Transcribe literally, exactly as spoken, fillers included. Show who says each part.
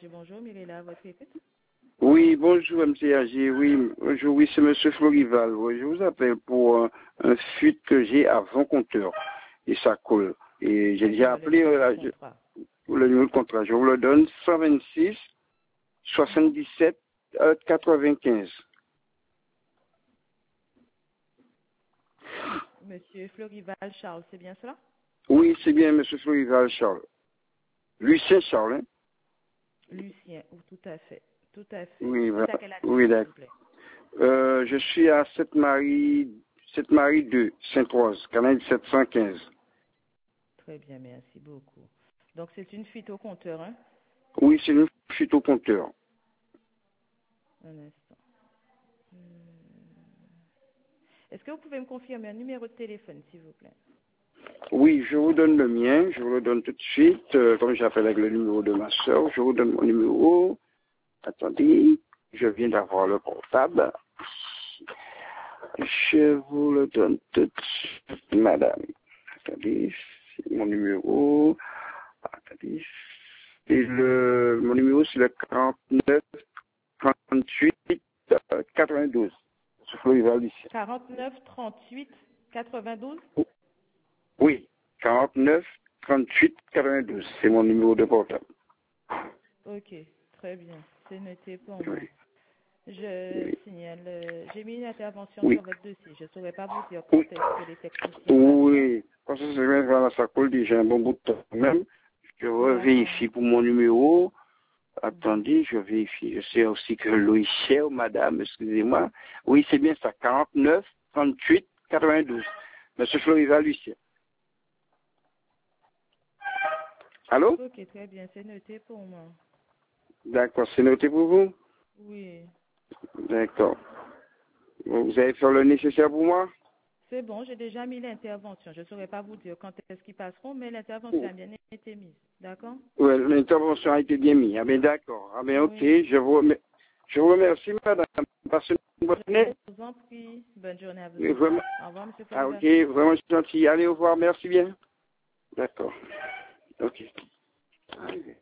Speaker 1: Agé, bonjour. Mirella, votre écoute.
Speaker 2: Oui, bonjour, M. Agé. Oui, bonjour, oui, c'est M. Florival. Oui, je vous appelle pour un, un fuite que j'ai à vingt compteurs. Et ça colle. Et j'ai déjà appelé euh, la, je, le numéro de contrat. Je vous le donne, cent vingt-six, soixante-dix-sept, quatre-vingt-quinze.
Speaker 1: Monsieur Florival Charles, c'est bien cela?
Speaker 2: Oui, c'est bien, M. Florival Charles. Lucien Charles, hein?
Speaker 1: Lucien, oh, tout à fait. Tout à fait.
Speaker 2: Oui,
Speaker 1: C'est
Speaker 2: voilà.
Speaker 1: à quelle adresse,
Speaker 2: Oui,
Speaker 1: s'il vous
Speaker 2: d'accord.
Speaker 1: plaît?
Speaker 2: Euh, je suis à Sainte-Marie, Sainte-Marie deux, Sainte-Rose, canal sept cent quinze.
Speaker 1: Très bien, merci beaucoup. Donc, c'est une fuite au compteur, hein?
Speaker 2: Oui, c'est une fuite au compteur.
Speaker 1: Un instant. Hmm. Est-ce que vous pouvez me confirmer un numéro de téléphone, s'il vous plaît?
Speaker 2: Oui, je vous donne le mien, je vous le donne tout de suite, euh, comme j'appelle avec le numéro de ma soeur, je vous donne mon numéro. Attendez, je viens d'avoir le portable. Je vous le donne tout de suite, madame. Attendez, c'est mon numéro. Attendez. Et le, mon numéro, c'est le quarante-neuf, trente-huit, quatre-vingt-douze. Sur Florival ici.
Speaker 1: quarante-neuf, trente-huit, quatre-vingt-douze?
Speaker 2: Oui, quarante-neuf, trente-huit, quatre-vingt-douze. C'est mon numéro de portable.
Speaker 1: Ok, très bien. C'est noté pour moi.
Speaker 2: Oui.
Speaker 1: Je
Speaker 2: Oui.
Speaker 1: signale, euh, j'ai mis une intervention
Speaker 2: Oui.
Speaker 1: sur votre dossier. Je ne saurais pas vous dire quand
Speaker 2: Oui.
Speaker 1: est-ce que les techniciens arriveront.
Speaker 2: Oui. Parce que c'est bien, voilà, ça colle déjà un bon bout de temps même. Je revérifie pour mon numéro. Attendez, je vérifie. Je sais aussi que Louis Cher, madame, excusez-moi. Oui, c'est bien ça. quarante-neuf, trente-huit, quatre-vingt-douze. Monsieur Florival Lucien. Allô?
Speaker 1: Ok, très bien. C'est noté pour moi.
Speaker 2: D'accord, c'est noté pour vous?
Speaker 1: Oui.
Speaker 2: D'accord. Vous avez fait le nécessaire pour moi?
Speaker 1: C'est bon, j'ai déjà mis l'intervention. Je ne saurais pas vous dire quand est-ce qu'ils passeront, mais l'intervention a bien été mise. D'accord?
Speaker 2: Oui, l'intervention a été bien mise. Ah bien d'accord. Ah bien ok,
Speaker 1: Oui.
Speaker 2: je vous, remer- je vous remercie, madame. Passez une bonne journée.
Speaker 1: Je vous en prie. Bonne journée à vous
Speaker 2: Oui,
Speaker 1: aussi.
Speaker 2: vraiment.
Speaker 1: Au revoir, monsieur
Speaker 2: Ah
Speaker 1: Florival.
Speaker 2: ok, vraiment gentil. Allez, au revoir, merci bien. D'accord. Ok. Allez.